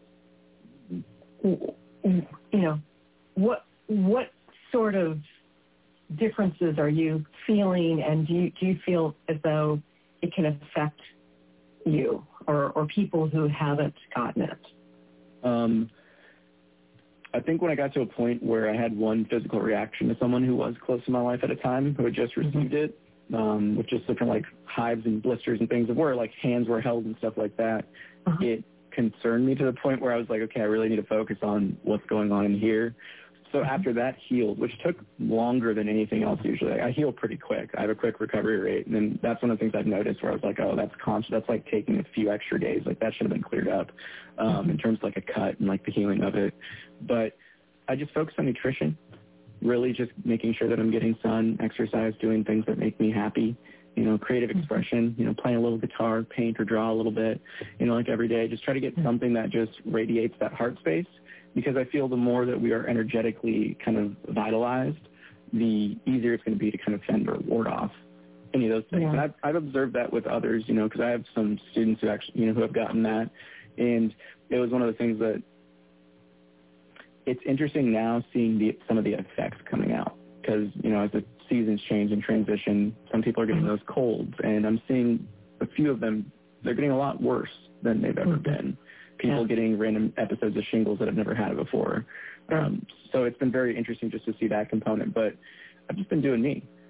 You know, what what sort of differences are you feeling, and do you, do you feel as though it can affect you or, or people who haven't gotten it?
Um, I think when I got to a point where I had one physical reaction to someone who was close to my life at a time, who had just received mm-hmm. it, um, with just different like hives and blisters and things of where like hands were held and stuff like that, uh-huh. it concerned me to the point where I was like, okay, I really need to focus on what's going on in here. So mm-hmm. after that healed, which took longer than anything else usually. I heal pretty quick. I have a quick recovery rate. And then that's one of the things I've noticed where I was like, oh, that's conscious. That's like taking a few extra days. Like that should have been cleared up um, mm-hmm. in terms of like a cut and like the healing of it. But I just focused on nutrition, really just making sure that I'm getting sun, exercise, doing things that make me happy, you know, creative expression, you know, playing a little guitar, paint or draw a little bit, you know, like every day. Just try to get something that just radiates that heart space, because I feel the more that we are energetically kind of vitalized, the easier it's going to be to kind of fend or ward off any of those things. Yeah. And I've, I've observed that with others, you know, because I have some students who actually, you know, who have gotten that. And it was one of the things that it's interesting now seeing the, some of the effects coming out, because, you know, as the seasons change and transition, some people are getting those colds, and I'm seeing a few of them, they're getting a lot worse than they've ever been. People yeah. getting random episodes of shingles that have never had it before. Um, so it's been very interesting just to see that component, but I've just been doing me.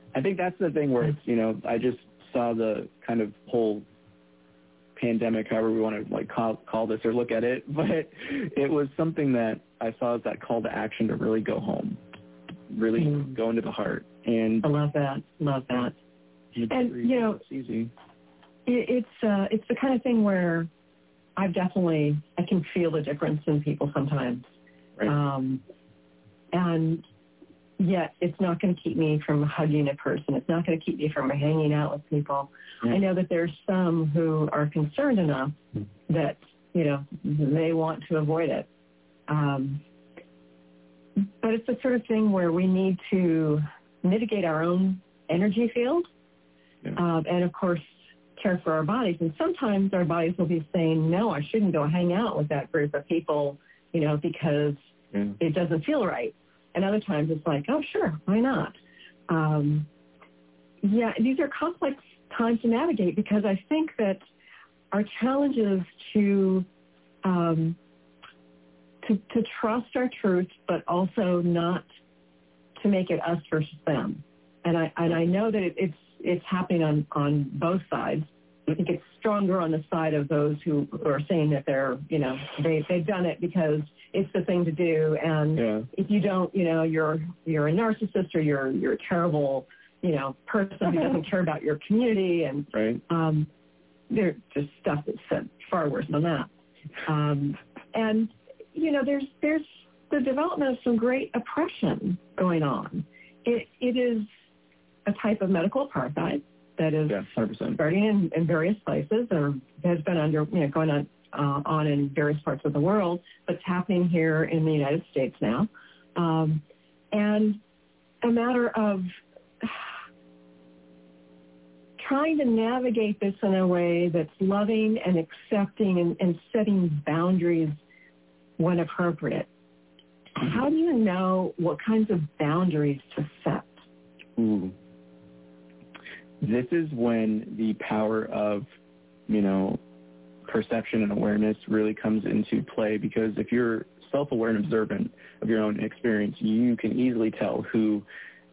I think that's the thing where it's, you know, I just saw the kind of whole pandemic, however we want to like call, call this or look at it, but it was something that I saw as that call to action to really go home, really mm. go into the heart. And
I love that. Love that. And, you know,
it's easy.
It, it's, uh, it's the kind of thing where I've definitely, I can feel the difference in people sometimes.
Right.
Um, and yet it's not going to keep me from hugging a person. It's not going to keep me from hanging out with people. Yeah. I know that there's some who are concerned enough that, you know, they want to avoid it. Um, but it's the sort of thing where we need to mitigate our own energy field yeah. uh, and, of course, care for our bodies. And sometimes our bodies will be saying, no, I shouldn't go hang out with that group of people, you know, because yeah. it doesn't feel right. And other times it's like, oh, sure, why not? Um, yeah, these are complex times to navigate because I think that our challenge is to, um, to, to trust our truth, but also not to make it us versus them. And I, and I know that it, it's, it's happening on, on both sides. I think it's stronger on the side of those who, who are saying that they're, you know, they, they've done it because it's the thing to do. And yeah. if you don't, you know, you're, you're a narcissist or you're, you're a terrible, you know, person who doesn't care about your community. And
right.
um, there's just stuff that's said far worse than that. Um, and, you know, there's, there's the development of some great oppression going on. It, it is a type of medical apartheid that is
yeah, one hundred percent.
starting in, in various places or has been under, you know, going on uh, on in various parts of the world, but it's happening here in the United States now. Um, and a matter of trying to navigate this in a way that's loving and accepting and, and setting boundaries when appropriate. How do you know what kinds of boundaries to set?
Ooh. This is when the power of, you know, perception and awareness really comes into play, because if you're self-aware and observant of your own experience, you can easily tell who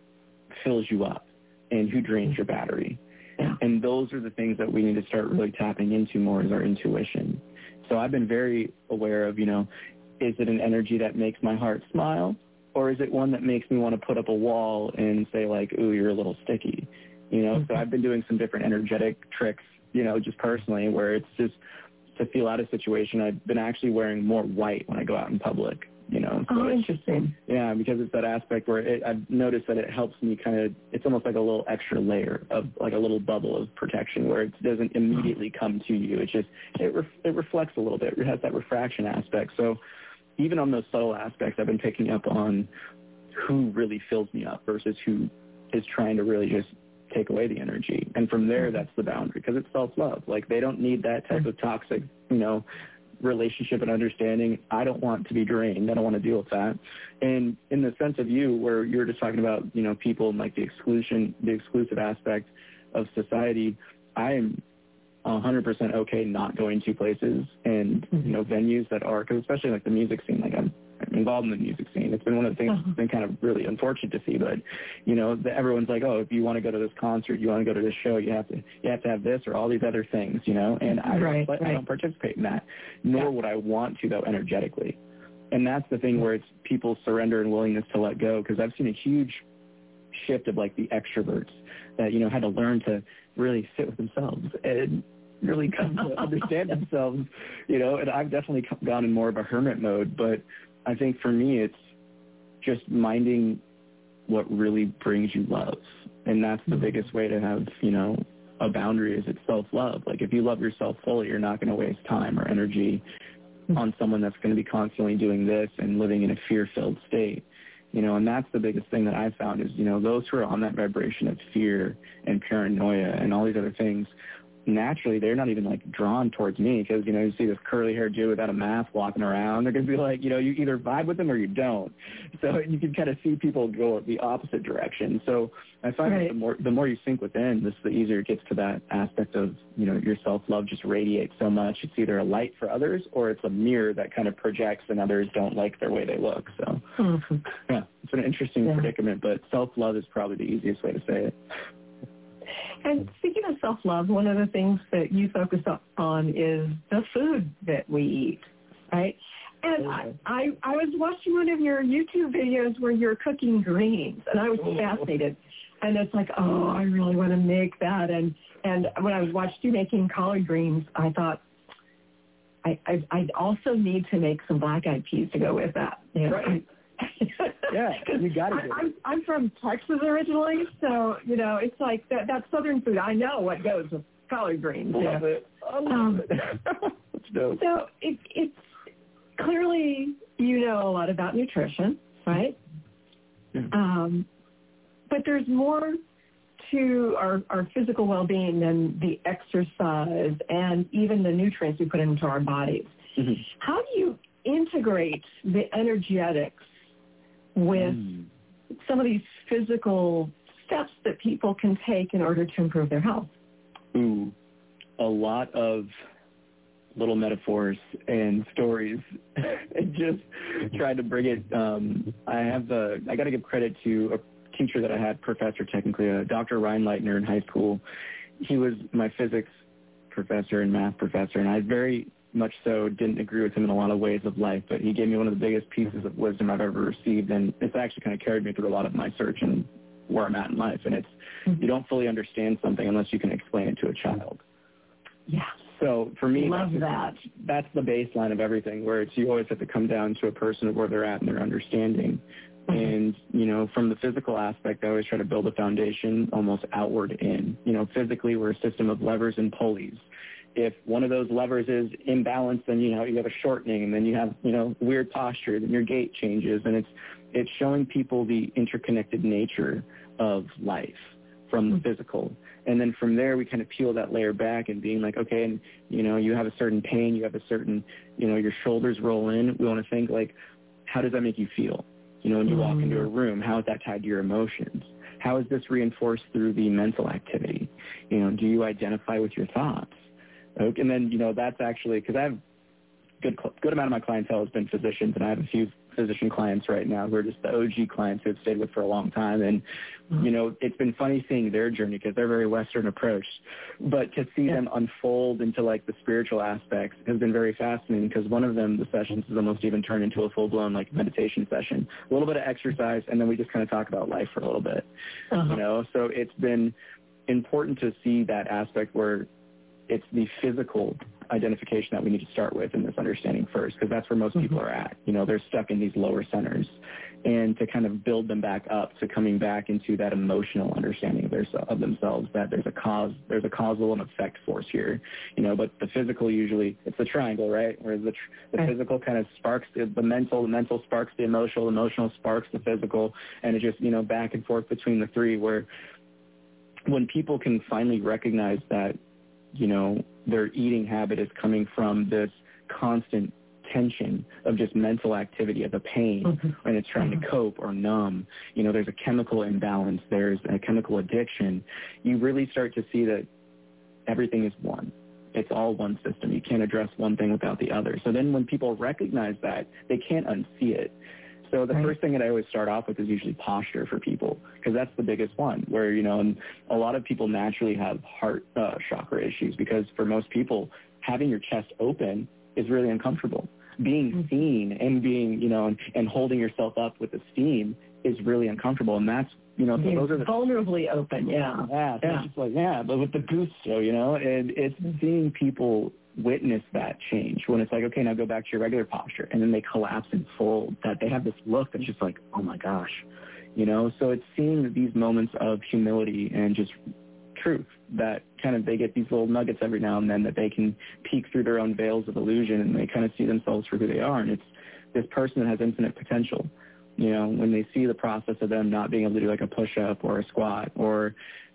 fills you up and who drains your battery.
Yeah.
And those are the things that we need to start really tapping into more, is our intuition. So I've been very aware of, you know, is it an energy that makes my heart smile, or is it one that makes me want to put up a wall and say like, ooh, you're a little sticky? You know, mm-hmm. so I've been doing some different energetic tricks, you know, just personally, where it's just to feel out a situation. I've been actually wearing more white when I go out in public, you know. So
oh, interesting.
Yeah, because it's that aspect where it, I've noticed that it helps me kind of, it's almost like a little extra layer of like a little bubble of protection where it doesn't immediately come to you. It just, it, ref, it reflects a little bit. It has that refraction aspect. So even on those subtle aspects, I've been picking up on who really fills me up versus who is trying to really just take away the energy. And from there, that's the boundary, because it's self-love. Like, they don't need that type of toxic, you know, relationship and understanding. I don't want to be drained. I don't want to deal with that. And in the sense of you, where you're just talking about, you know, people and like the exclusion, the exclusive aspect of society, I am one hundred percent okay not going to places and, you know, venues that are, because especially like the music scene, like I'm involved in the music scene. It's been one of the things that's been kind of really unfortunate to see, but, you know, the, everyone's like, oh, if you want to go to this concert, you want to go to this show, you have to you have to have this or all these other things, you know, and I,
right,
but
right.
I don't participate in that, nor yeah. would I want to, though, energetically. And that's the thing where it's people's surrender and willingness to let go, because I've seen a huge shift of, like, the extroverts that, you know, had to learn to really sit with themselves and really come to understand themselves, you know, and I've definitely gone in more of a hermit mode, but I think for me it's just minding what really brings you love, and that's the biggest way to have, you know, a boundary, is it's self-love. Like, if you love yourself fully, you're not going to waste time or energy on someone that's going to be constantly doing this and living in a fear-filled state, you know, and that's the biggest thing that I've found is, you know, those who are on that vibration of fear and paranoia and all these other things, naturally they're not even like drawn towards me because, you know, you see this curly haired dude without a mask walking around. They're going to be like, you know, you either vibe with them or you don't. So you can kind of see people go the opposite direction. So I find right. that the more the more you sink within, this the easier it gets to that aspect of, you know, your self-love just radiates so much. It's either a light for others or it's a mirror that kind of projects and others don't like their way they look. So, mm-hmm. yeah, it's an interesting yeah. predicament, but self-love is probably the easiest way to say it.
And speaking of self-love, one of the things that you focus on is the food that we eat, right? And I, I, I was watching one of your YouTube videos where you're cooking greens, and I was fascinated. And it's like, oh, I really want to make that. And, and when I watched you making collard greens, I thought, I, I, I also need to make some black-eyed peas to go with that. You know? Right.
Yeah, you got it.
I'm, I'm from Texas originally, so, you know, it's like that, that southern food. I know what goes with collard greens.
I love
yeah.
it. I love
um,
it. That's dope.
So it, it's clearly you know a lot about nutrition, right?
Yeah.
Um, but there's more to our, our physical well-being than the exercise and even the nutrients we put into our bodies.
Mm-hmm.
How do you integrate the energetics with mm. some of these physical steps that people can take in order to improve their health?
Ooh, a lot of little metaphors and stories and just trying to bring it. Um, I have the, I got to give credit to a teacher that I had, professor technically, uh, Doctor Ryan Leitner in high school. He was my physics professor and math professor, and I very much so didn't agree with him in a lot of ways of life, but he gave me one of the biggest pieces of wisdom I've ever received, and it's actually kind of carried me through a lot of my search and where I'm at in life. And it's, mm-hmm. you don't fully understand something unless you can explain it to a child.
Yeah.
So for me,
Love
that's,
that.
that's the baseline of everything, where it's you always have to come down to a person of where they're at and their understanding. Mm-hmm. And, you know, from the physical aspect, I always try to build a foundation almost outward in. You know, physically, we're a system of levers and pulleys. If one of those levers is imbalanced, then, you know, you have a shortening, and then you have, you know, weird posture, then your gait changes. And it's it's showing people the interconnected nature of life from the physical. And then from there, we kind of peel that layer back and being like, okay, and, you know, you have a certain pain, you have a certain, you know, your shoulders roll in. We want to think, like, how does that make you feel? You know, when you mm-hmm. walk into a room, how is that tied to your emotions? How is this reinforced through the mental activity? You know, do you identify with your thoughts? Okay, and then, you know, that's actually, because I have good good amount of my clientele has been physicians, and I have a few physician clients right now who are just the O G clients who have stayed with for a long time. And, mm-hmm. you know, it's been funny seeing their journey because they're very Western approached. But to see yeah. them unfold into, like, the spiritual aspects has been very fascinating, because one of them, the sessions, has almost even turned into a full-blown, like, meditation session. A little bit of exercise, and then we just kind of talk about life for a little bit, uh-huh. you know. So it's been important to see that aspect where it's the physical identification that we need to start with in this understanding first, because that's where most mm-hmm. people are at. You know, they're stuck in these lower centers. And to kind of build them back up to coming back into that emotional understanding of, their, of themselves, that there's a cause, there's a causal and effect force here. You know, but the physical usually, it's the triangle, right? Whereas the, the right. physical kind of sparks the, the mental, the mental sparks the emotional, the emotional sparks the physical, and it just, you know, back and forth between the three, where when people can finally recognize that, you know, their eating habit is coming from this constant tension of just mental activity, of a pain, mm-hmm. and it's trying mm-hmm. to cope or numb. You know, there's a chemical imbalance, there's a chemical addiction. You really start to see that everything is one. It's all one system. You can't address one thing without the other. So then when people recognize that, they can't unsee it. So the right. first thing that I always start off with is usually posture for people, because that's the biggest one, where, you know, and a lot of people naturally have heart uh, chakra issues, because for most people, having your chest open is really uncomfortable. Being mm-hmm. seen and being, you know, and, and holding yourself up with esteem is really uncomfortable. And that's, you know, so those are the
vulnerably open. Yeah.
Yeah. So
yeah.
It's just like, yeah, but with the gusto, you know, and it's seeing people witness that change when it's like, okay, now go back to your regular posture, and then they collapse and fold, that they have this look that's just like, oh my gosh, you know. So it's seeing these moments of humility and just truth, that kind of they get these little nuggets every now and then that they can peek through their own veils of illusion, and they kind of see themselves for who they are. And it's this person that has infinite potential. You know, when they see the process of them not being able to do like a push-up or a squat or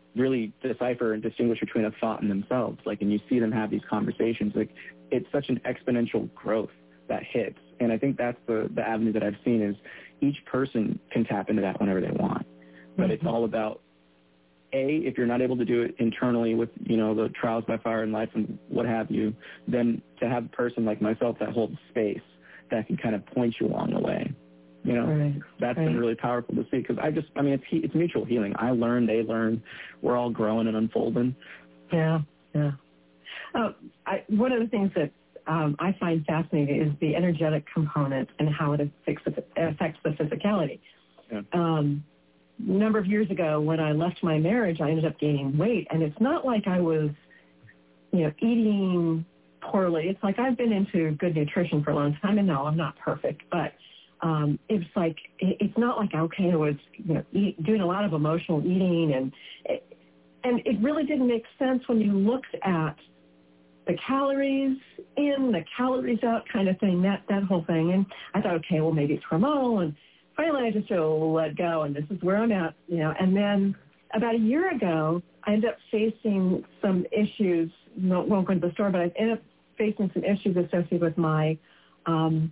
really decipher and distinguish between a thought and themselves. Like, and you see them have these conversations. Like, it's such an exponential growth that hits. And I think that's the, the avenue that I've seen is each person can tap into that whenever they want. But mm-hmm. it's all about, A, if you're not able to do it internally with, you know, the trials by fire in life and what have you, then to have a person like myself that holds space that can kind of point you along the way. You know,
right.
that's
right.
been really powerful to see because I just, I mean, it's it's mutual healing. I learn, they learn. We're all growing and unfolding.
Yeah, yeah. Uh, I, one of the things that um, I find fascinating is the energetic component and how it affects the, affects the physicality.
Yeah.
Um, a number of years ago when I left my marriage, I ended up gaining weight, and it's not like I was, you know, eating poorly. It's like I've been into good nutrition for a long time, and no, I'm not perfect, but um, it's like it's not like okay, I was you know eat, doing a lot of emotional eating, and it, and it really didn't make sense when you looked at the calories in, the calories out kind of thing, that that whole thing. And I thought, okay, well maybe it's hormonal, and finally I just oh, let go, and this is where I'm at, you know. And then about a year ago, I ended up facing some issues. No, won't go into the store, but I ended up facing some issues associated with my um,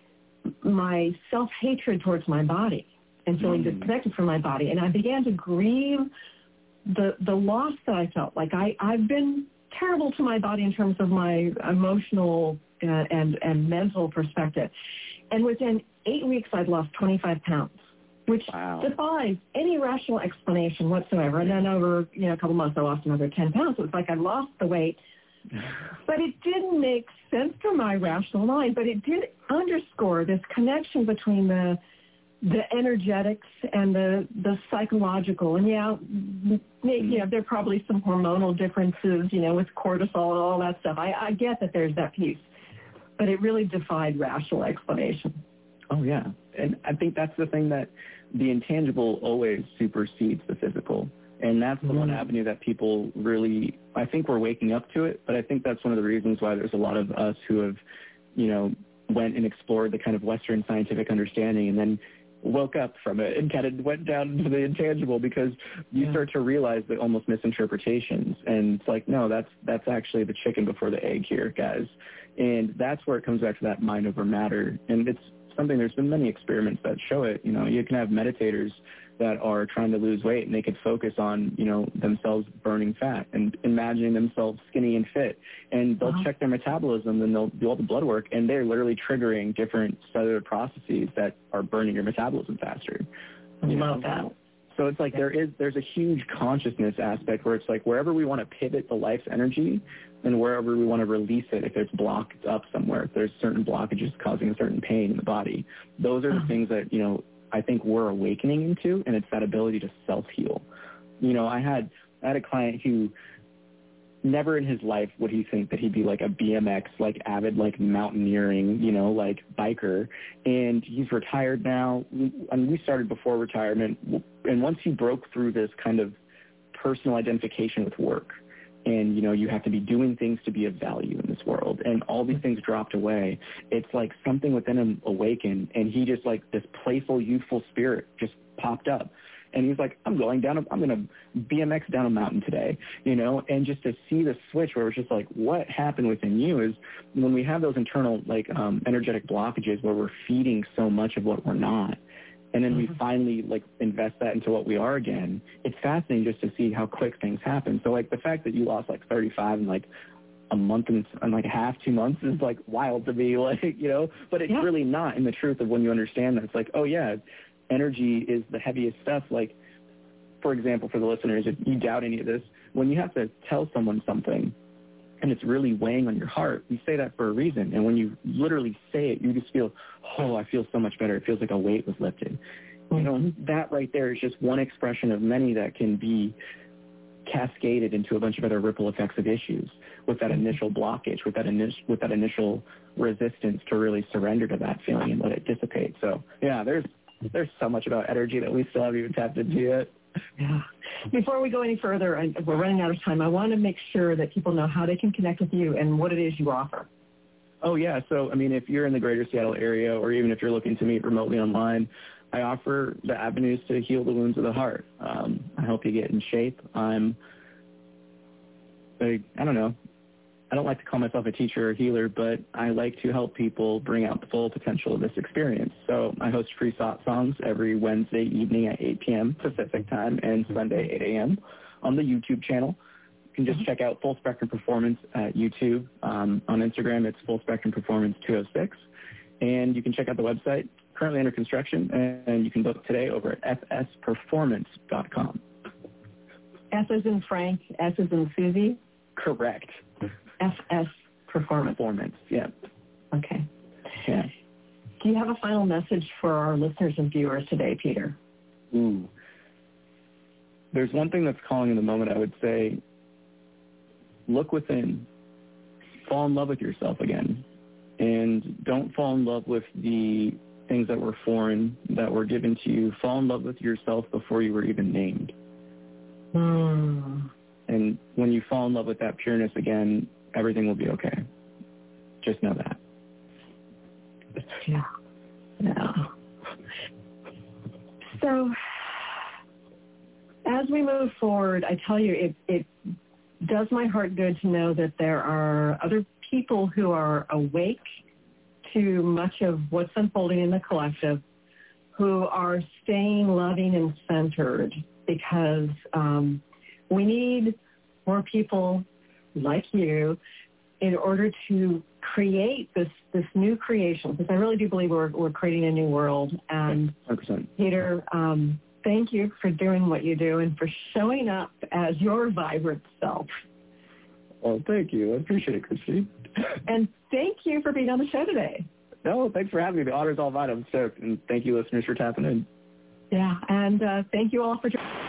my self-hatred towards my body and feeling mm. disconnected from my body. And I began to grieve the the loss that I felt. Like I, I've been terrible to my body in terms of my emotional uh, and, and mental perspective. And within eight weeks, I'd lost twenty-five pounds, which
wow.
defies any rational explanation whatsoever. And then over you know, a couple months, I lost another ten pounds. So it's like I lost the weight. But it didn't make sense to my rational mind, but it did underscore this connection between the the energetics and the, the psychological. And, yeah, you know, there are probably some hormonal differences, you know, with cortisol and all that stuff. I, I get that there's that piece, but it really defied rational explanation.
Oh, yeah. And I think that's the thing that the intangible always supersedes the physical. And that's the mm-hmm. one avenue that people really, I think we're waking up to it, but I think that's one of the reasons why there's a lot of us who have, you know, went and explored the kind of Western scientific understanding and then woke up from it and kind of went down into the intangible because you yeah. start to realize the almost misinterpretations. And it's like, no, that's that's actually the chicken before the egg here, guys. And that's where it comes back to that mind over matter. And it's something, there's been many experiments that show it. You know, you can have meditators that are trying to lose weight and they could focus on, you know, themselves burning fat and imagining themselves skinny and fit. And they'll uh-huh. check their metabolism and they'll do all the blood work and they're literally triggering different cellular processes that are burning your metabolism faster.
I love that.
So it's like there is, there's a huge consciousness aspect where it's like wherever we want to pivot the life's energy and wherever we want to release it, if it's blocked up somewhere, if there's certain blockages causing a certain pain in the body, those are the uh-huh. things that, you know, I think we're awakening into, and it's that ability to self-heal. You know, I had I had a client who never in his life would he think that he'd be like a B M X, like avid, like mountaineering, you know, like biker. And he's retired now. I mean, we started before retirement. And once he broke through this kind of personal identification with work, and, you know, you have to be doing things to be of value in this world, and all these things dropped away, it's like something within him awakened, and he just, like, this playful, youthful spirit just popped up. And he's like, I'm going down, a, I'm going to B M X down a mountain today, you know, and just to see the switch where it's just like, what happened within you is when we have those internal, like, um, energetic blockages where we're feeding so much of what we're not, and then we finally, like, invest that into what we are again, it's fascinating just to see how quick things happen. So, like, the fact that you lost, like, thirty-five in, like, a month and, and like, half, two months is, like, wild to me, like, you know? But it's yeah. really not in the truth of when you understand that. It's like, oh, yeah, energy is the heaviest stuff. Like, for example, for the listeners, if you doubt any of this, when you have to tell someone something, and it's really weighing on your heart, you say that for a reason. And when you literally say it, you just feel, oh, I feel so much better. It feels like a weight was lifted. You know, that right there is just one expression of many that can be cascaded into a bunch of other ripple effects of issues with that initial blockage, with that, initial, with that initial resistance to really surrender to that feeling and let it dissipate. So, yeah, there's there's so much about energy that we still haven't even tapped into yet.
Yeah. Before we go any further, and we're running out of time, I want to make sure that people know how they can connect with you and what it is you offer.
Oh, yeah. So, I mean, if you're in the greater Seattle area or even if you're looking to meet remotely online, I offer the avenues to heal the wounds of the heart. Um, I help you get in shape. I'm, I, I don't know, I don't like to call myself a teacher or healer, but I like to help people bring out the full potential of this experience. So I host free thought songs every Wednesday evening at eight p.m. Pacific time and Sunday eight a.m. on the YouTube channel. You can just check out Full Spectrum Performance at YouTube. Um, on Instagram, it's Full Spectrum Performance two oh six. And you can check out the website, currently under construction, and you can book today over at f s performance dot com.
S as in Frank, S as in Susie?
Correct.
F S Performance.
Performance, yeah.
Okay.
Yeah.
Do you have a final message for our listeners and viewers today, Peter?
Ooh. There's one thing that's calling in the moment, I would say, look within. Fall in love with yourself again. And don't fall in love with the things that were foreign, that were given to you. Fall in love with yourself before you were even named.
Mm.
And when you fall in love with that pureness again, everything will be okay. Just know that.
Yeah. Yeah. So as we move forward, I tell you, it, it does my heart good to know that there are other people who are awake to much of what's unfolding in the collective, who are staying loving and centered, because um, we need more people like you in order to create this, this new creation, because I really do believe we're, we're creating a new world. And
one hundred percent.
Peter, um, thank you for doing what you do and for showing up as your vibrant self.
Well, thank you. I appreciate it, Christine.
And thank you for being on the show today.
No, thanks for having me. The honor's all mine. I'm stoked. And thank you, listeners, for tapping in.
Yeah, and uh, thank you all for joining.